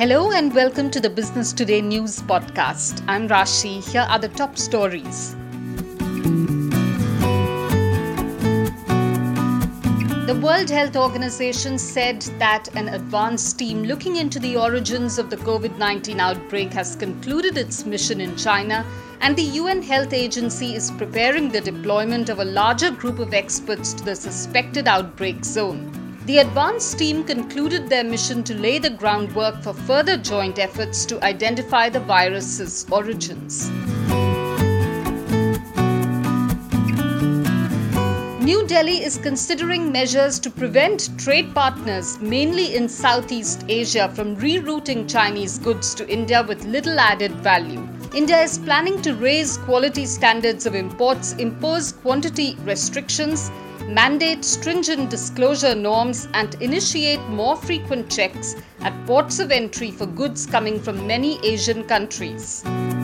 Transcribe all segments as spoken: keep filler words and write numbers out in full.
Hello and welcome to the Business Today News Podcast. I'm Rashi. Here are the top stories. The World Health Organization said that an advanced team looking into the origins of the covid nineteen outbreak has concluded its mission in China, and the U N Health Agency is preparing the deployment of a larger group of experts to the suspected outbreak zone. The advanced team concluded their mission to lay the groundwork for further joint efforts to identify the virus's origins. New Delhi is considering measures to prevent trade partners, mainly in Southeast Asia, from rerouting Chinese goods to India with little added value. India is planning to raise quality standards of imports, impose quantity restrictions, mandate stringent disclosure norms, and initiate more frequent checks at ports of entry for goods coming from many Asian countries.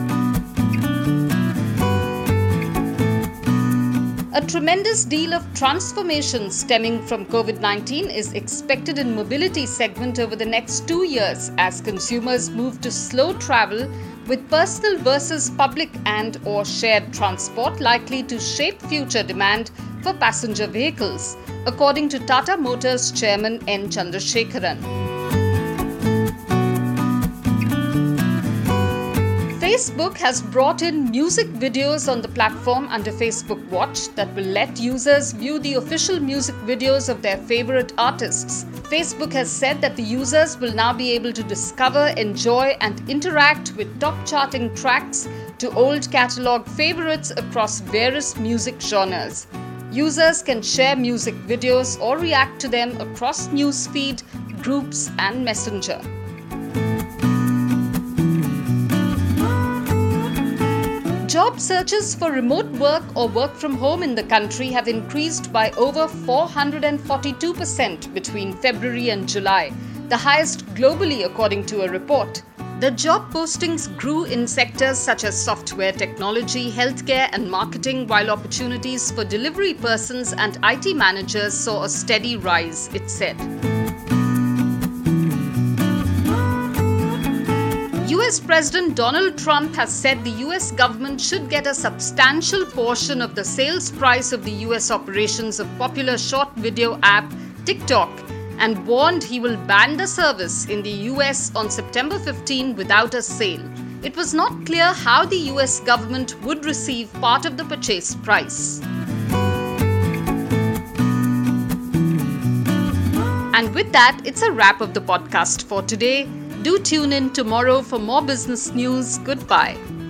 A tremendous deal of transformation stemming from covid nineteen is expected in mobility segment over the next two years as consumers move to slow travel, with personal versus public and or shared transport likely to shape future demand for passenger vehicles, according to Tata Motors Chairman N. Chandrasekaran. Facebook has brought in music videos on the platform under Facebook Watch that will let users view the official music videos of their favorite artists. Facebook has said that the users will now be able to discover, enjoy, and interact with top-charting tracks to old catalog favorites across various music genres. Users can share music videos or react to them across newsfeed, groups, and Messenger. Job searches for remote work or work from home in the country have increased by over four hundred forty-two percent between February and July, the highest globally according to a report. The job postings grew in sectors such as software technology, healthcare, and marketing, while opportunities for delivery persons and I T managers saw a steady rise, it said. U S President Donald Trump has said the U S government should get a substantial portion of the sales price of the U S operations of popular short video app TikTok, and warned he will ban the service in the U S on September fifteenth without a sale. It was not clear how the U S government would receive part of the purchase price. And with that, it's a wrap of the podcast for today. Do tune in tomorrow for more business news. Goodbye.